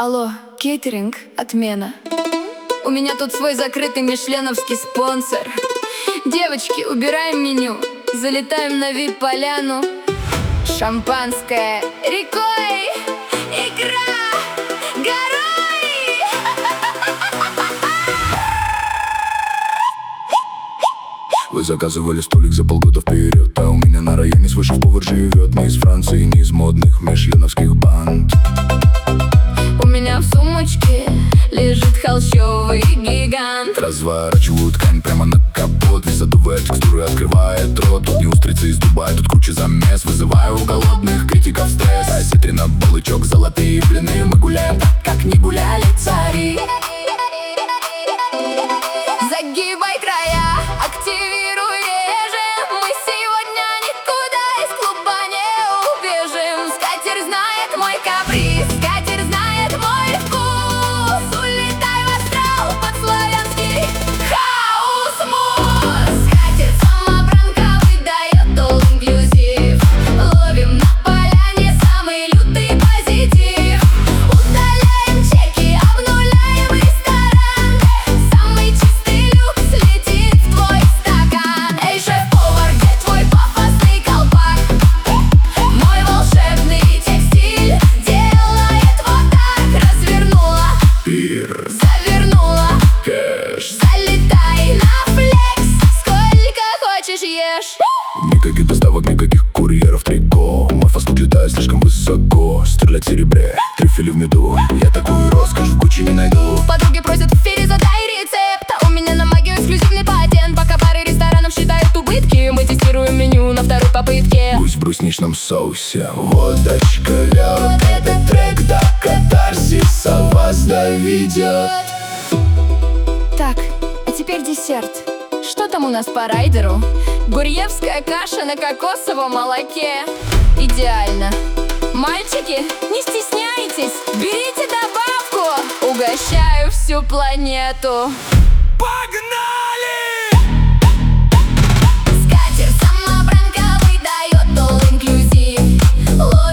Алло, кейтеринг, отмена. У меня тут свой закрытый мишленовский спонсор. Девочки, убираем меню, залетаем на вип-поляну. Шампанское рекой, икра горой. Вы заказывали столик за полгода вперед, а у меня на районе свой шеф-повар живет. Не из Франции, не из модных мишленовских банд. У меня в сумочке лежит холщовый гигант. Разворачиваю ткань прямо на капот. Весь задувает текстуры, открывает рот. Тут не устрицы из Дубая, тут куча замес. Вызываю у голодных критиков стресс. Осетрина, балычок, золотые блины. Мы гуляем так, как не гуляли цари. Загибай края, активируй режим. Мы сегодня никуда из клуба не убежим. Скатерть знает мой каприз, скатерть знает мой вкус. Улетай в астрал под славянский хаус-мус. Скатерть самобранка выдает all-inclusive. Ловим на поляне самый лютый позитив. Удаляем чеки, обнуляем ресторан. Самый чистый люкс летит в твой стакан. Эй, шеф-повар, где твой пафосный колпак? Мой волшебный текстиль делает вот так. Развернула, Пир, завернула, кэш. залетай на флекс. Сколько хочешь ешь. Никаких доставок, никаких курьеров, трико. Мой фастфуд летает слишком высоко. Стрелять в серебре, трюфели в меду. Я такую роскошь в Гуччи не найду. Подруги просят в эфире, задай рецепт. А у меня на магию эксклюзивный патент. Пока пары ресторанов считают убытки, мы тестируем меню на второй попытке. Гусь в брусничном соусе, водочка лед. Этот трек до катарсиса вас доведет. Так, а теперь десерт. Что там у нас по райдеру? Гурьевская каша на кокосовом молоке. Идеально. Мальчики, не стесняйтесь, берите добавку. Угощаю всю планету. Погнали! Скатерть самобранка выдает all-inclusive.